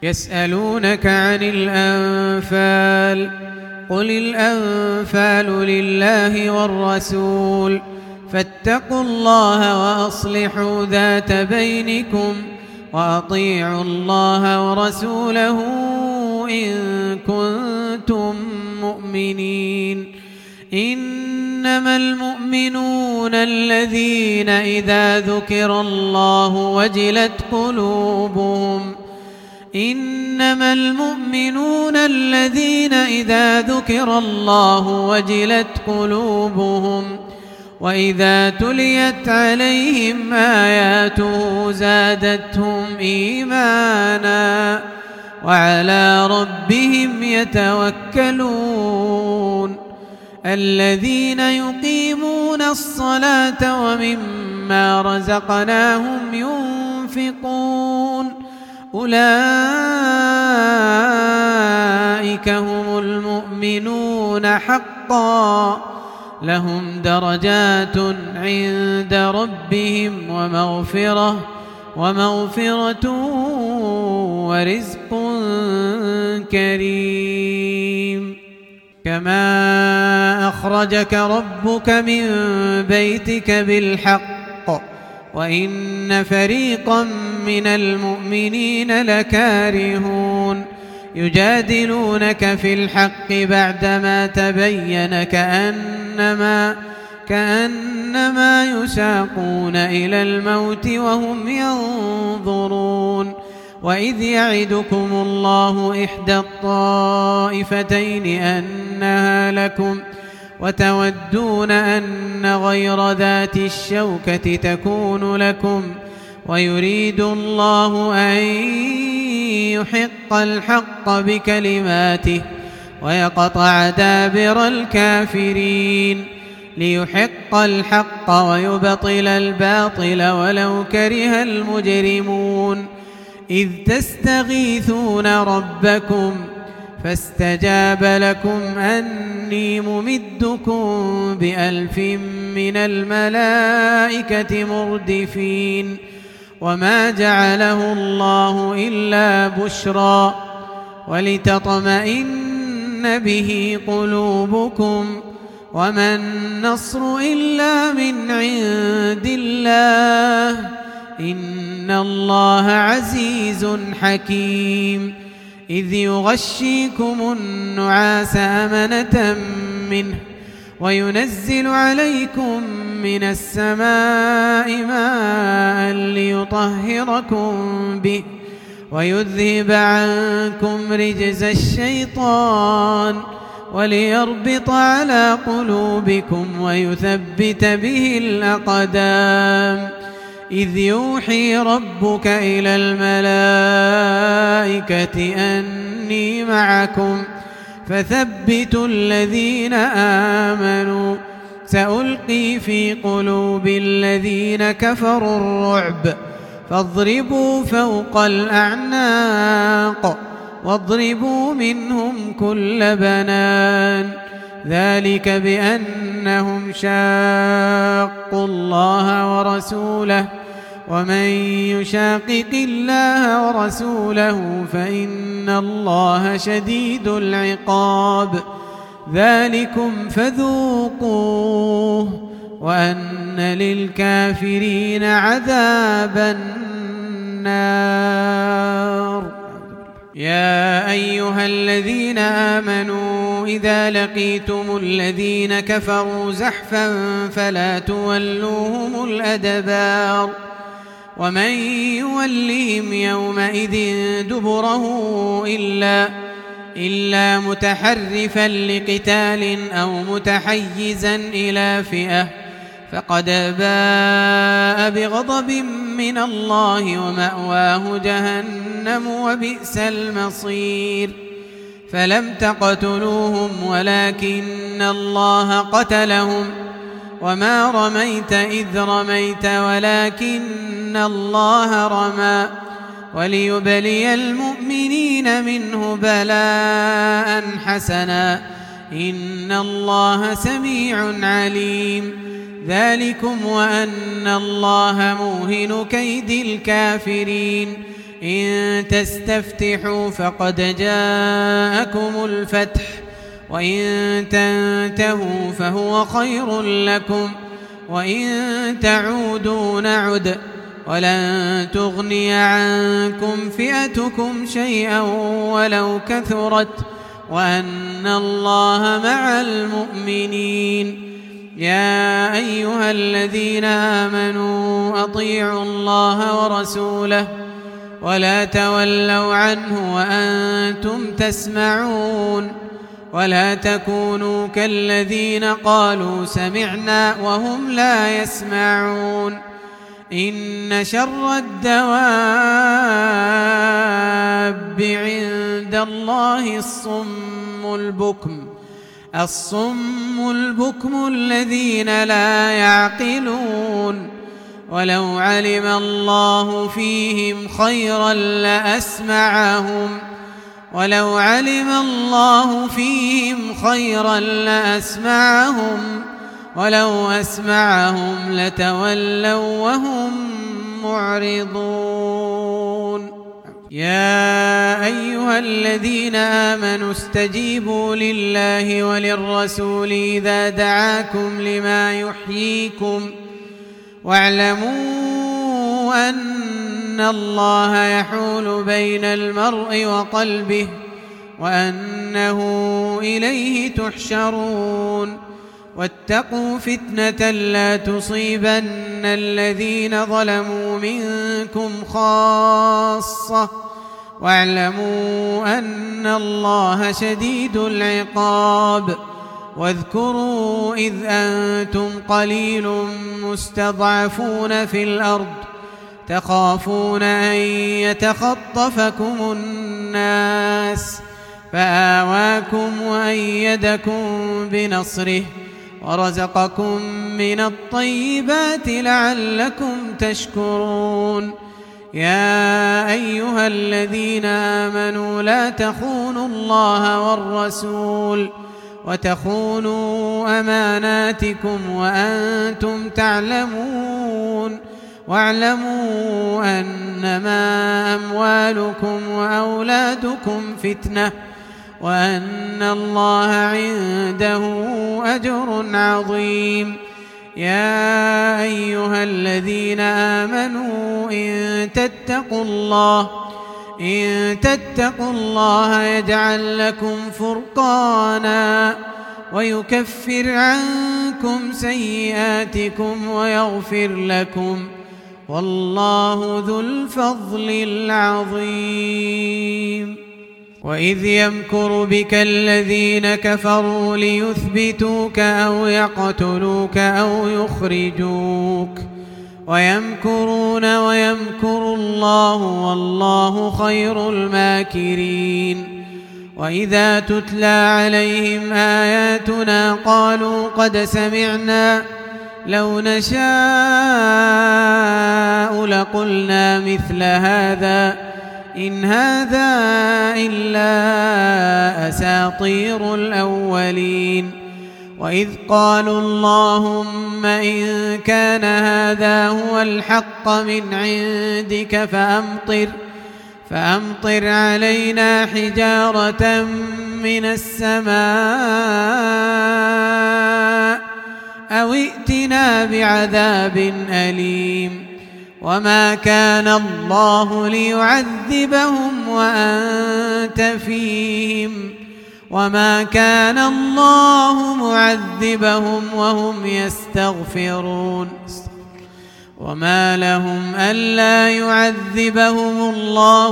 يسألونك عن الأنفال قل الأنفال لله والرسول فاتقوا الله وأصلحوا ذات بينكم وأطيعوا الله ورسوله إن كنتم مؤمنين. إنما المؤمنون الذين إذا ذكر الله وجلت قلوبهم إنما المؤمنون الذين إذا ذكر الله وجلت قلوبهم وإذا تليت عليهم آياته زادتهم إيمانا وعلى ربهم يتوكلون. الذين يقيمون الصلاة ومما رزقناهم ينفقون أولئك هم المؤمنون حقا لهم درجات عند ربهم ومغفرة ورزق كريم. كما أخرجك ربك من بيتك بالحق وإن فريقا من المؤمنين لكارهون يجادلونك في الحق بعدما تبين كأنما يساقون إلى الموت وهم ينظرون. وإذ يعدكم الله إحدى الطائفتين أنها لكم وتودون أن غير ذات الشوكة تكون لكم ويريد الله أن يحق الحق بكلماته ويقطع دابر الكافرين ليحق الحق ويبطل الباطل ولو كره المجرمون. إذ تستغيثون ربكم فاستجاب لكم أني ممدكم ب1000 من الملائكة مردفين. وما جعله الله إلا بشرى ولتطمئن به قلوبكم وما النصر إلا من عند الله إن الله عزيز حكيم. إذ يغشيكم النعاس أمنة منه وينزل عليكم من السماء ماء ليطهركم به ويذهب عنكم رجز الشيطان وليربط على قلوبكم ويثبت به الأقدام. إذ يوحي ربك إلى الملائكة أني معكم فثبتوا الذين آمنوا سألقي في قلوب الذين كفروا الرعب فاضربوا فوق الأعناق واضربوا منهم كل بنان. ذلك بأنهم شاقوا الله ورسوله ومن يشاقق الله ورسوله فإن الله شديد العقاب. ذلكم فذوقوه وأن للكافرين عذاب النار. يا أيها الذين آمنوا إذا لقيتم الذين كفروا زحفا فلا تولوهم الأدبار ومن يولهم يومئذ دبره إلا متحرفا لقتال أو متحيزا إلى فئة فقد باء بغضب من الله ومأواه جهنم وبئس المصير. فلم تقتلوهم ولكن الله قتلهم وما رميت إذ رميت ولكن الله رمى وليبلي المؤمنين منه بلاء حسنا إن الله سميع عليم. ذلكم وأن الله موهن كيد الكافرين إن تستفتحوا فقد جاءكم الفتح وإن تنتهوا فهو خير لكم وإن تعودوا نعد ولن تغني عنكم فئتكم شيئا ولو كثرت وأن الله مع المؤمنين. يا أيها الذين آمنوا أطيعوا الله ورسوله ولا تولوا عنه وأنتم تسمعون ولا تكونوا كالذين قالوا سمعنا وهم لا يسمعون. إن شر الدواب عند الله الصم البكم الذين لا يعقلون. ولو علم الله فيهم خيرا لأسمعهم ولو أسمعهم لتولوا وهم معرضون. يا أيها الذين آمنوا استجيبوا لله وللرسول إذا دعاكم لما يحييكم واعلموا أن الله يحول بين المرء وقلبه وأنه إليه تحشرون. واتقوا فتنة لا تصيبن الذين ظلموا منكم خاصة واعلموا أن الله شديد العقاب. واذكروا إذ أنتم قليل مستضعفون في الأرض تخافون أن يتخطفكم الناس فآواكم وأيدكم بنصره ورزقكم من الطيبات لعلكم تشكرون. يا أيها الذين آمنوا لا تخونوا الله والرسول وتخونوا أماناتكم وأنتم تعلمون. واعلموا أنما أموالكم وأولادكم فتنة وأن الله عنده أجر عظيم. يا أيها الذين آمنوا إن تتقوا الله يجعل لكم فرقانا ويكفر عنكم سيئاتكم ويغفر لكم والله ذو الفضل العظيم. وإذ يمكر بك الذين كفروا ليثبتوك أو يقتلوك أو يخرجوك ويمكرون ويمكر الله والله خير الماكرين. وإذا تتلى عليهم آياتنا قالوا قد سمعنا لو نشاء لقلنا مثل هذا إن هذا إلا أساطير الأولين. وإذ قالوا اللهم إن كان هذا هو الحق من عندك فأمطر علينا حجارة من السماء أو ائتنا بعذاب أليم. وما كان الله ليعذبهم وأنت فيهم وما كان الله معذبهم وهم يستغفرون. وما لهم ألا يعذبهم الله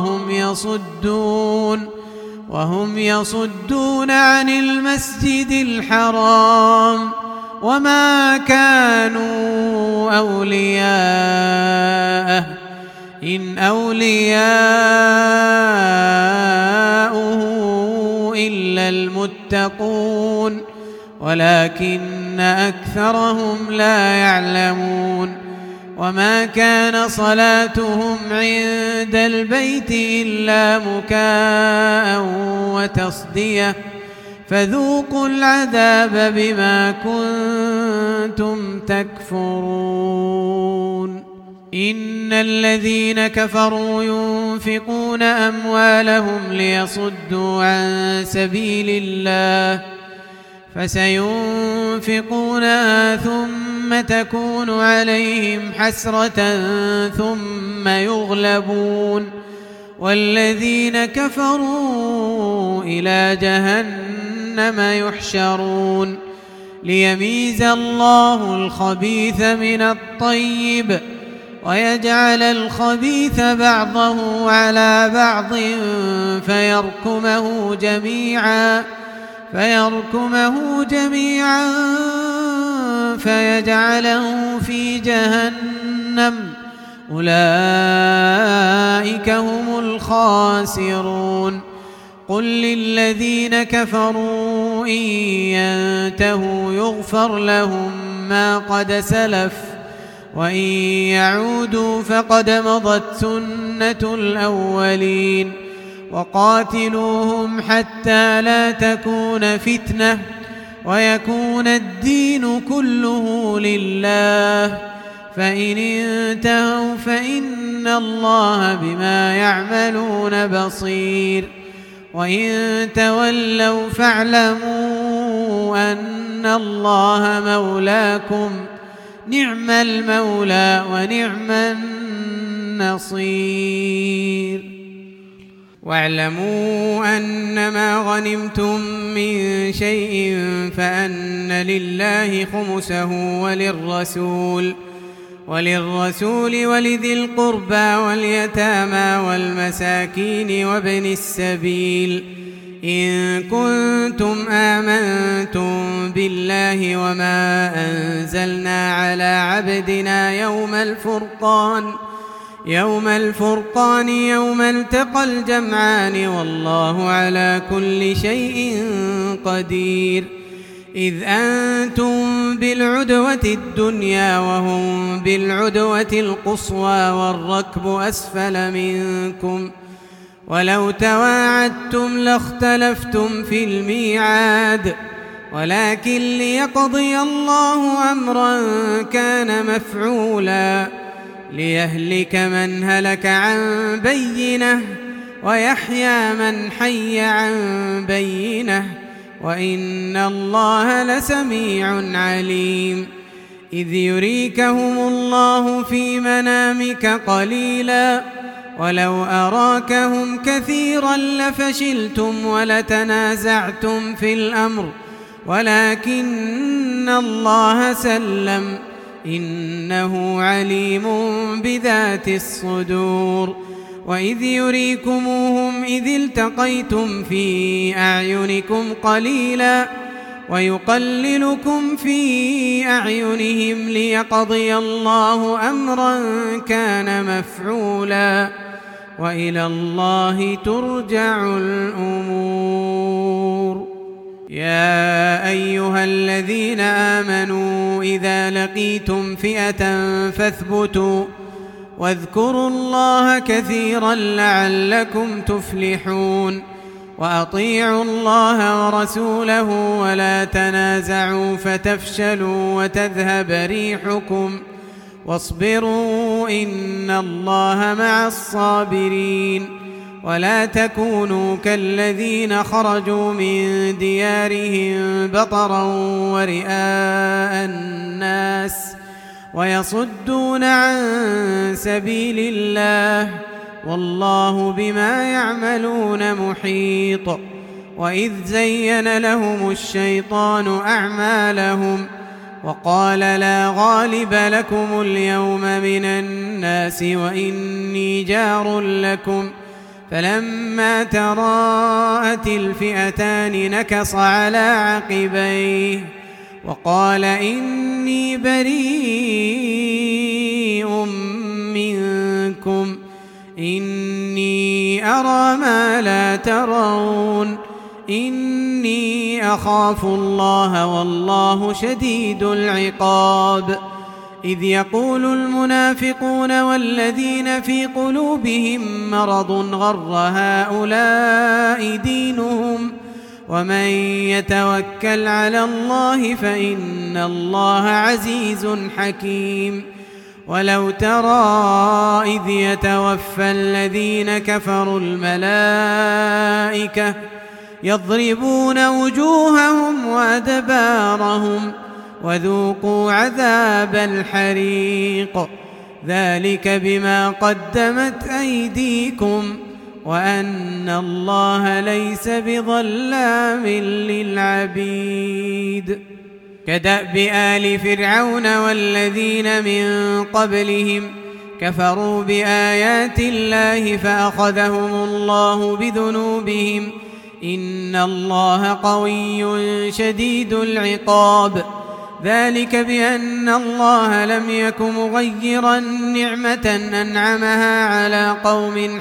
وهم يصدون عن المسجد الحرام وما كانوا أولياءه إن أولياؤه إلا المتقون ولكن أكثرهم لا يعلمون. وما كان صلاتهم عند البيت إلا مكاء وتصدية فذوقوا العذاب بما كنتم تكفرون. إن الذين كفروا ينفقون أموالهم ليصدوا عن سبيل الله فسينفقونها ثم تكون عليهم حسرة ثم يغلبون والذين كفروا إلى جهنم يحشرون ليميز الله الخبيث من الطيب ويجعل الخبيث بعضه على بعض فيركمه جميعا فيجعله في جهنم أولئك هم الخاسرون قل للذين كفروا إن ينتهوا يغفر لهم ما قد سلف وإن يعودوا فقد مضت سنة الأولين وقاتلوهم حتى لا تكون فتنة ويكون الدين كله لله فإن انتهوا فإن الله بما يعملون بصير وإن تولوا فاعلموا أن الله مولاكم نعم المولى ونعم النصير واعلموا أنما غنمتم من شيء فأن لله خمسه وللرسول ولذي القربى واليتامى والمساكين وابن السبيل إن كنتم آمنتم بالله وما أنزلنا على عبدنا يوم الفرقان يوم التقى الجمعان والله على كل شيء قدير إذ أنتم بالعدوة الدنيا وهم بالعدوة القصوى والركب أسفل منكم ولو تواعدتم لاختلفتم في الميعاد ولكن ليقضي الله أمرا كان مفعولا ليهلك من هلك عن بينة ويحيى من حي عن بينة وإن الله لسميع عليم إذ يريكهم الله في منامك قليلا ولو أراكهم كثيرا لفشلتم ولتنازعتم في الأمر ولكن الله سلم إنه عليم بذات الصدور وإذ يريكموهم إذ التقيتم في أعينكم قليلا ويقللكم في أعينهم ليقضي الله أمرا كان مفعولا وإلى الله ترجع الأمور يا أيها الذين آمنوا إذا لقيتم فئة فاثبتوا واذكروا الله كثيرا لعلكم تفلحون وأطيعوا الله ورسوله ولا تنازعوا فتفشلوا وتذهب ريحكم واصبروا إن الله مع الصابرين ولا تكونوا كالذين خرجوا من ديارهم بطرا ورئاء الناس ويصدون عن سبيل الله والله بما يعملون محيط وإذ زين لهم الشيطان أعمالهم وقال لا غالب لكم اليوم من الناس وإني جار لكم فلما تراءت الفئتان نكص على عقبيه وقال إني بريء منكم إني أرى ما لا ترون إني أخاف الله والله شديد العقاب إذ يقول المنافقون والذين في قلوبهم مرض غر هؤلاء دينهم ومن يتوكل على الله فإن الله عزيز حكيم ولو ترى إذ يتوفى الذين كفروا الملائكة يضربون وجوههم وأدبارهم وذوقوا عذاب الحريق ذلك بما قدمت أيديكم وأن الله ليس بظلام للعبيد. كدأب آل فرعون والذين من قبلهم كفروا بآيات الله فأخذهم الله بذنوبهم إن الله قوي شديد العقاب ذلك بأن الله لم يك مغيرا نعمة أنعمها على قوم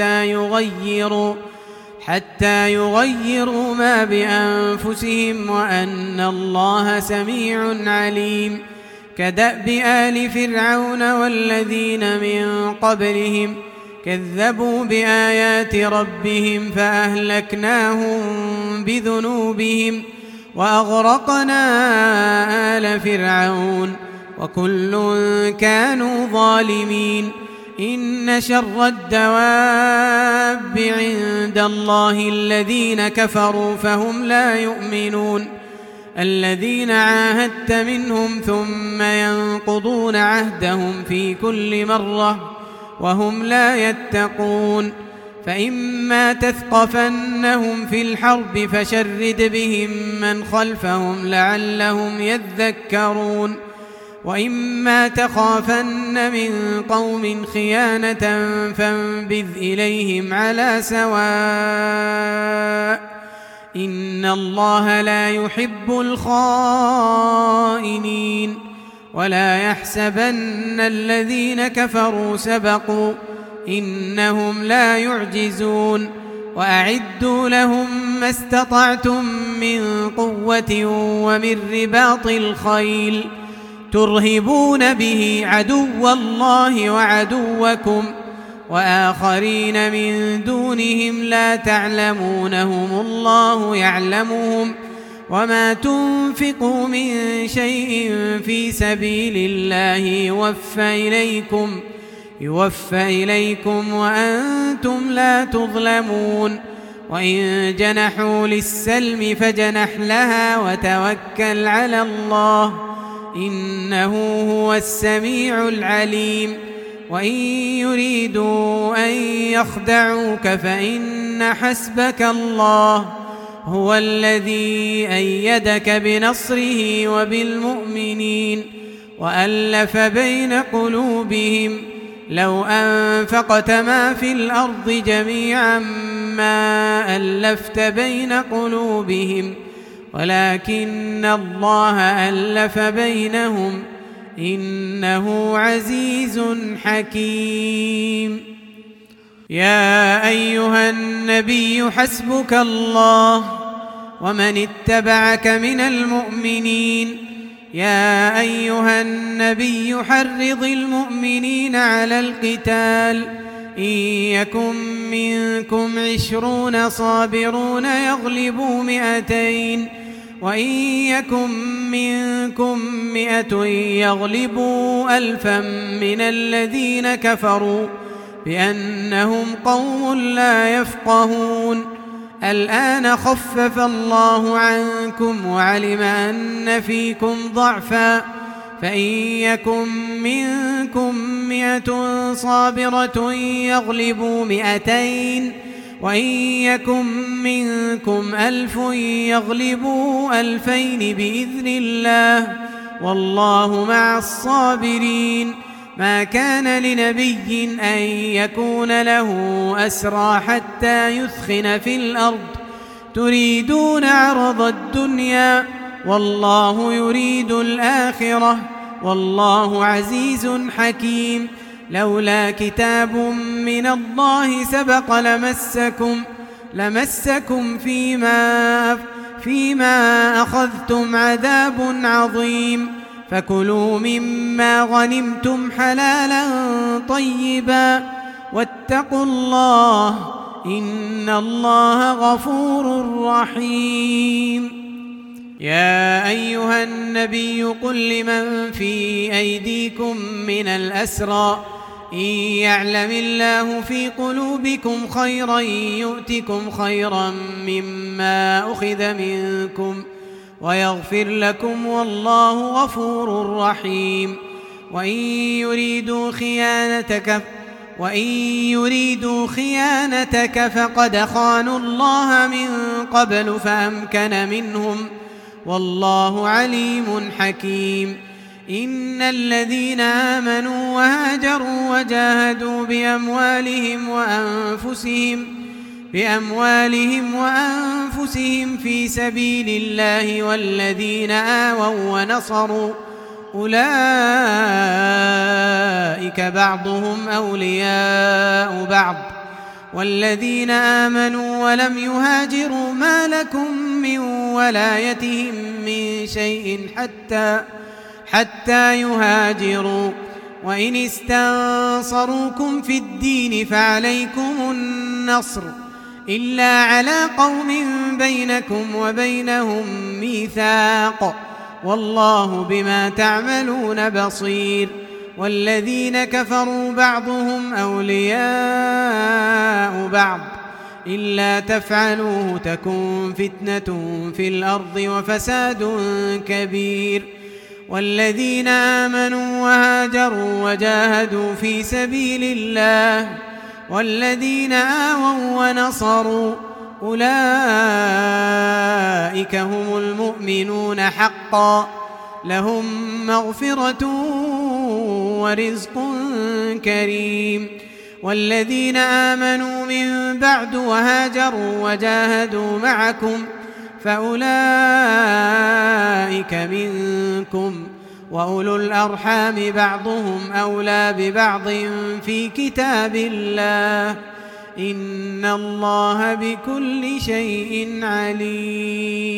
حتى يغيروا ما بأنفسهم وأن الله سميع عليم. كدأب آل فرعون والذين من قبلهم كذبوا بآيات ربهم فأهلكناهم بذنوبهم وأغرقنا آل فرعون وكل كانوا ظالمين. إن شر الدواب عند الله الذين كفروا فهم لا يؤمنون الذين عاهدت منهم ثم ينقضون عهدهم في كل مرة وهم لا يتقون. فإما تثقفنهم في الحرب فشرد بهم من خلفهم لعلهم يذكرون وإما تخافن من قوم خيانة فانبذ إليهم على سواء إن الله لا يحب الخائنين. ولا يحسبن الذين كفروا سبقوا إنهم لا يعجزون. وأعدوا لهم ما استطعتم من قوة ومن رباط الخيل ترهبون به عدو الله وعدوكم وآخرين من دونهم لا تعلمونهم الله يعلمهم وما تنفقوا من شيء في سبيل الله يوفى إليكم وأنتم لا تظلمون. وإن جنحوا للسلم فجنح لها وتوكل على الله إنه هو السميع العليم. وإن يريدوا أن يخدعوك فإن حسبك الله هو الذي أيدك بنصره وبالمؤمنين وألف بين قلوبهم لو أنفقت ما في الأرض جميعا ما ألفت بين قلوبهم ولكن الله ألف بينهم إنه عزيز حكيم. يا أيها النبي حسبك الله ومن اتبعك من المؤمنين. يا أيها النبي حرض المؤمنين على القتال إن يكن منكم 20 صابرون يغلبوا 200 وإن يكن منكم 100 يغلبوا 1000 من الذين كفروا بأنهم قوم لا يفقهون. الآن خفف الله عنكم وعلم أن فيكم ضعفا فإن يكن منكم 100 صابرة يغلبوا 200 وإن يكن منكم 1000 يغلبوا 2000 بإذن الله والله مع الصابرين. ما كان لنبي أن يكون له أسرى حتى يثخن في الأرض تريدون عرض الدنيا والله يريد الآخرة والله عزيز حكيم. لولا كتاب من الله سبق لمسكم فيما أخذتم عذاب عظيم. فكلوا مما غنمتم حلالا طيبا واتقوا الله إن الله غفور رحيم. يا أيها النبي قل لمن في أيديكم من الأسرى إن يعلم الله في قلوبكم خيرا يؤتكم خيرا مما أخذ منكم ويغفر لكم والله غفور رحيم. وإن يريدوا خيانتك فقد خانوا الله من قبل فأمكن منهم والله عليم حكيم. إن الذين آمنوا وهاجروا وجاهدوا بأموالهم وأنفسهم في سبيل الله والذين آووا ونصروا أولئك بعضهم أولياء بعض والذين آمنوا ولم يهاجروا ما لكم من ولايتهم من شيء حتى يهاجروا وإن استنصروكم في الدين فعليكم النصر إلا على قوم بينكم وبينهم ميثاق والله بما تعملون بصير. والذين كفروا بعضهم أولياء بعض إلا تفعلوه تكن فتنة في الأرض وفساد كبير. والذين آمنوا وهاجروا وجاهدوا في سبيل الله والذين آووا ونصروا أولئك هم المؤمنون حقا لهم مغفرة ورزق كريم. والذين آمنوا من بعد وهاجروا وجاهدوا معكم فأولئك منكم وأولو الأرحام بعضهم أولى ببعض في كتاب الله إن الله بكل شيء عليم.